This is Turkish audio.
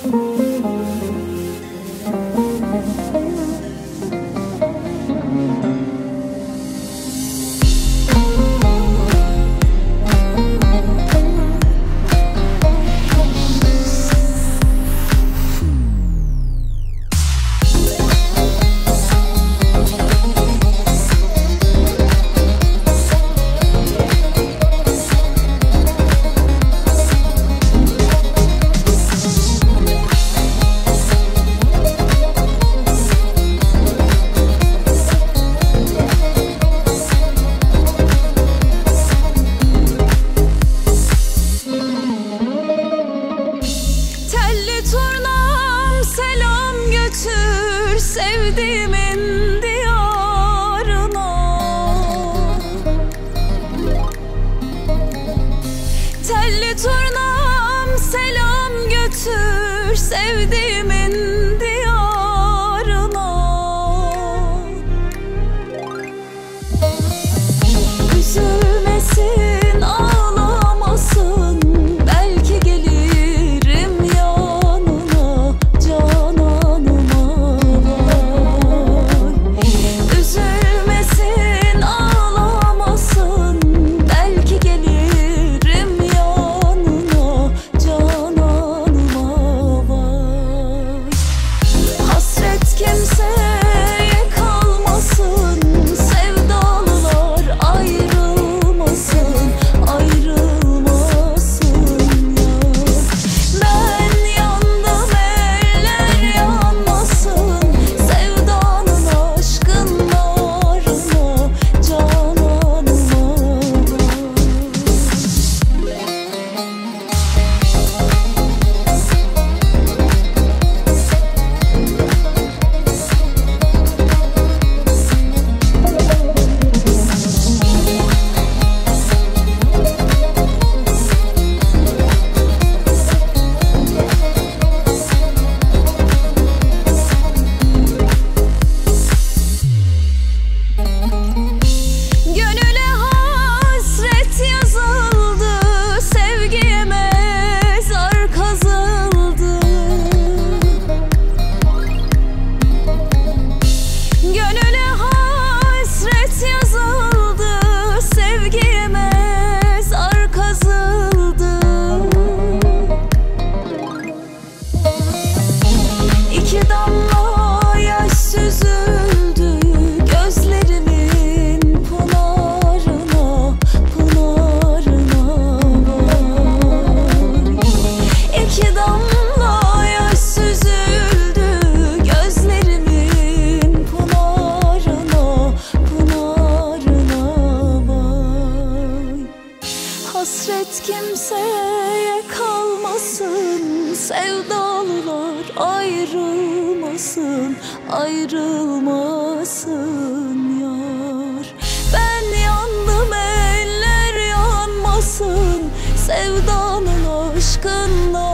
Sevdiğimin diyarına, telli turnam selam götür sevdiğimin diyarına. Üzülmesin, ağlamasın, belki gelirim yanına cananıma. Üzülmesin, ağlamasın, belki gelirim yanına cananıma. Vay. Hasret kimseye kalmasın, sevdalılar ayrılmasın, ayrılmasın ya. Ben yandım, eller yanmasın, sevdanın aşkın narına cananıma. Gönüle hasret yazıldı, sevgiye mezar kazıldı. Gönüle hasret yazıldı, sevgiye mezar kazıldı. İki damla yaş süzüldü gözlerimin pınarına, pınarına var. İki damla yaş süzüldü gözlerimin pınarına, pınarına var. Hasret kimseye kalmasın, sevdalılar ayrılmasın, ayrılmasın yar. Ben yandım, eller yanmasın, sevdanın aşkınla